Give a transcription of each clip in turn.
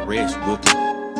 Rex Wilkie.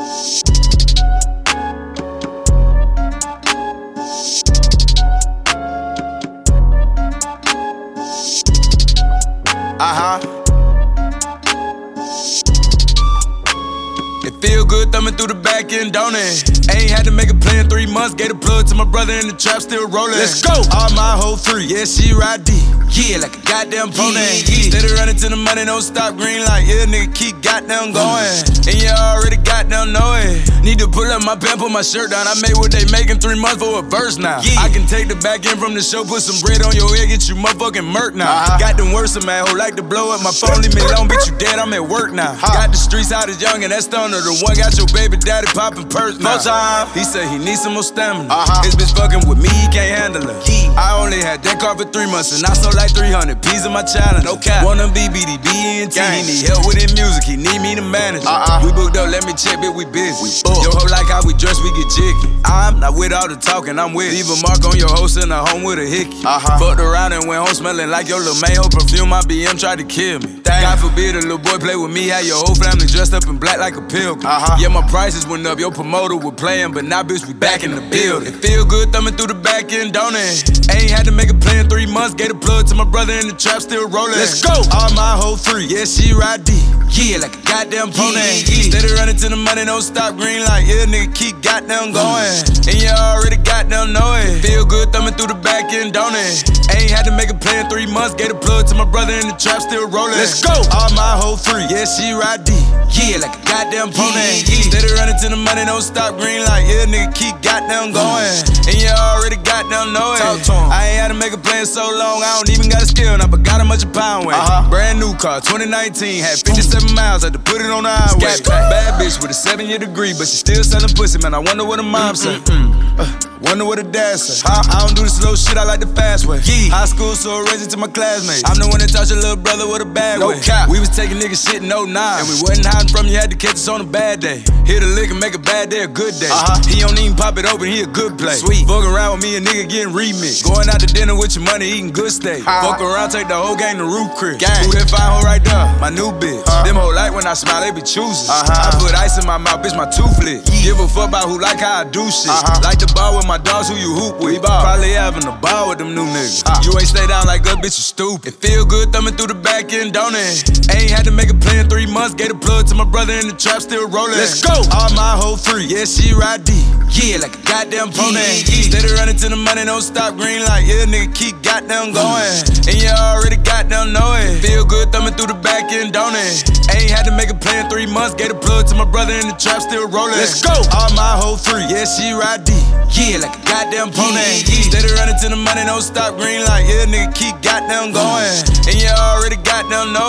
It feel good thumbing through the back end, don't it? Ain't had to make a play in 3 months. Gave a plug to my brother in the trap, still rolling. Let's go! All my whole 3, yeah, she ride D. Yeah, like a goddamn pony. Steady running to the money, don't stop, green light. Yeah, nigga, keep goddamn going. And you already goddamn know it. Need to pull up my pants, put my shirt down. I made what they make in 3 months for a verse now. I can take the back end from the show, put some bread on your head, get you motherfucking murk now. Got them worse, man, who like to blow up my phone, leave me alone, bitch, you dead, I'm at work now. Got the streets out as young, and that stoner, the one got your baby daddy popping perks now. He said he needs some more stamina. His bitch fucking with me, he can't handle her. I only had that car for 3 months, and I sold like 300 pieces of my challenge. No cap. Wanna be BDB and T. He need help with his music, he need me to manage. We booked up, let me check, bitch, we busy. Yo, hoe like how we dress, we get jiggy. I'm not with all the talking, I'm with. Leave a mark on your hoe, send her home with a hickey. Fucked around and went home smelling like your little man. Hoe perfume, my BM tried to kill me. God forbid a little boy play with me, had your whole family dressed up in black like a pilgrim. Yeah, my prices went up, your promoter was playing, but now bitch, we back in the building. It feel good thumbing through the back end, don't it? Ain't had to make a play in 3 months, gave a plug to my brother in the trap, still rolling. Let's go! All my whole 3, yeah, she ride D. Yeah, like a goddamn pony. Steady running to the money, don't stop, green light. Yeah, nigga, keep goddamn going. And you already goddamn know it. Feel good thumbing through the back end, don't it? Ain't had to make a play in 3 months, gave a plug to my brother in the trap, still rolling. Let's go! All my whole 3, yeah, she ride D. Yeah, like a goddamn pony. Steady running to the money, don't stop, green light. Yeah, nigga, keep goddamn going. And you already goddamn know it. I ain't had to make a play in so long, I don't even got a skill now, but got a much a pound weight. Brand new car, 2019, had 57 miles, had to put it on the highway. Bad bitch with a 7-year degree, but she still selling pussy, man. I wonder what her mom said. Wonder what her dad said. I don't do the slow shit, I like the fast way. High school, so raising to my classmates. I'm the one that taught your little brother with a bad way. We was taking niggas shit in 09, and we wasn't hiding from you, had to catch us on a bad day. Hit a lick and make a bad day a good day. He don't even pop it open, he a good play. Sweet. Fuck around with me, a nigga getting remixed. Going out to dinner with your money, eating good steak. Fuck around, take the whole gang to Roof Crib. Who that fine hoe right there? My new bitch. Them hoe like when I smile, they be choosing. I put ice in my mouth, bitch, my tooth lit. Give a fuck about who like how I do shit. Like the bar with my dogs, who you hoop with. Probably having a bar with them new niggas. You ain't stay down like us, bitch, you stupid. It feel good thumbing through the back end, don't it? Ain't had to make a play in 3 months, gave a plug to my brother in the trap, still rolling. Let's go! All my whole 3, yeah, she ride D. Yeah, like a goddamn pony. Steady running to the money, don't stop, green light. Yeah, nigga, keep goddamn going. And you already goddamn know it. Feel good thumbing through the back end, don't it? Ain't had to make a play in 3 months, gave a plug to my brother in the trap, still rolling. Let's go! All my whole 3, yeah, she ride D. Yeah, like a goddamn pony. Steady running to the money, don't stop, green light. Yeah, nigga, keep goddamn going. And you already goddamn know